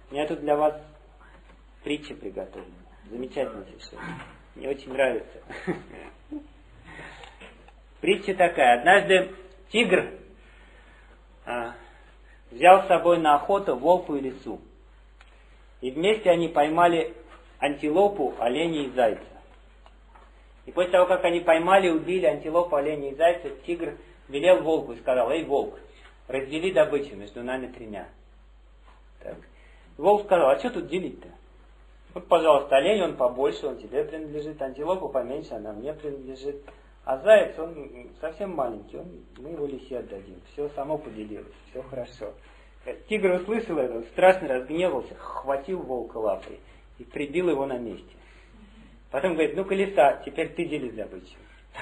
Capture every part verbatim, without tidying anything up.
У меня тут для вас притча приготовлена. Замечательно совершенно. Мне очень нравится. Притча такая. Однажды тигр а, взял с собой на охоту волку и лису. И вместе они поймали антилопу, оленя и зайца. И после того, как они поймали, убили антилопу, оленя и зайца, тигр велел волку и сказал: «Эй, волк, раздели добычу между нами тремя». Так. Волк сказал: «А что тут делить-то? Вот, пожалуйста, олень, он побольше, он тебе принадлежит, антилопа поменьше, она мне принадлежит. А заяц, он совсем маленький, он, мы его лисе отдадим. Все само поделилось, все хорошо». Тигр услышал это, он страшно разгневался, хватил волка лапой и прибил его на месте. Потом говорит: «Ну-ка, лиса, теперь ты дели добычу».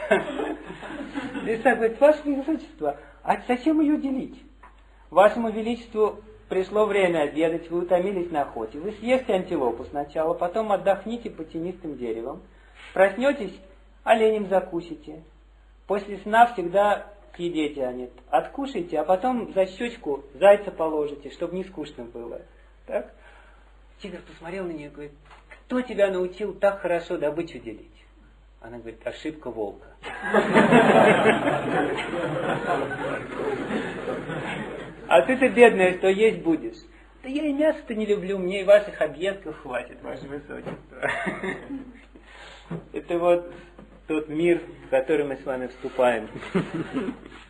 Лиса говорит: «Ваше Величество, а зачем ее делить? Вашему Величеству пришло время обедать, вы утомились на охоте. Вы съешьте антилопу сначала, потом отдохните под тенистым деревом. Проснетесь, оленем закусите. После сна всегда к еде тянет. Откушайте, а потом за щечку зайца положите, чтобы не скучно было». Так? Тигр посмотрел на нее и говорит: «Кто тебя научил так хорошо добычу делить?» Она говорит: «Ошибка волка». «А ты-то, бедная, что есть будешь?» «Да я и мясо-то не люблю, мне и ваших объедков хватит, ваше высочество». Это вот тот мир, в который мы с вами вступаем.